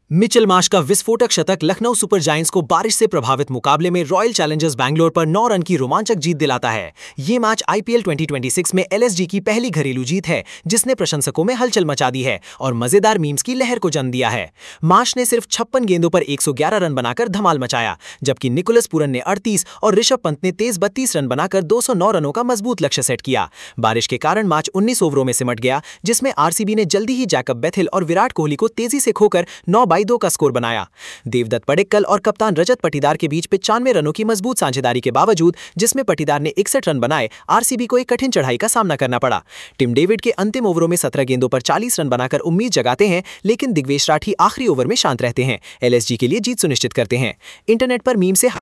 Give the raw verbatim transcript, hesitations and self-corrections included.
Mitchell Marsh का विस्फोटक शतक लखनऊ सुपर जायंट्स को बारिश से प्रभावित मुकाबले में रॉयल चैलेंजर्स बैंगलोर पर नौ रन की रोमांचक जीत दिलाता है। ये match IPL twenty twenty six में एलएसजी की पहली घरेलू जीत है, जिसने प्रशंसकों में हलचल मचा दी है और मजेदार मीम्स की लहर को जन्म दिया है। मार्श ने सिर्फ छप्पन गेंदों पर एक सौ ग्यारह रन बनाकर धमाल मचाया, जबकि निकोलस पूरन ने अड़तीस और ऋषभ पंत ने तेज बत्तीस रन बनाकर दो सौ नौ रनों का मजबूत लक्ष्य सेट किया। बारिश के कारण मैच उन्नीस ओवरों में सिमट गया, जिसमें आरसीबी ने जल्दी ही जैकब बेथिल और विराट कोहली को तेजी से खोकर नौ बाई दो का स्कोर बनाया। देवदत्त पडिक्कल और कप्तान रजत पाटीदार के बीच पचानवे रनों की मजबूत साझेदारी के बावजूद, जिसमें पाटीदार ने इकसठ रन बनाए, आरसीबी को एक कठिन चढ़ाई का सामना करना पड़ा। टिम डेविड के अंतिम ओवरों में सत्रह गेंदों पर चालीस रन बनाकर उम्मीद जगाते हैं, लेकिन दिग्वेश राठी आखिरी ओवर में शांत रहते हैं, एलएसजी के लिए जीत सुनिश्चित करते हैं। इंटरनेट पर मीम से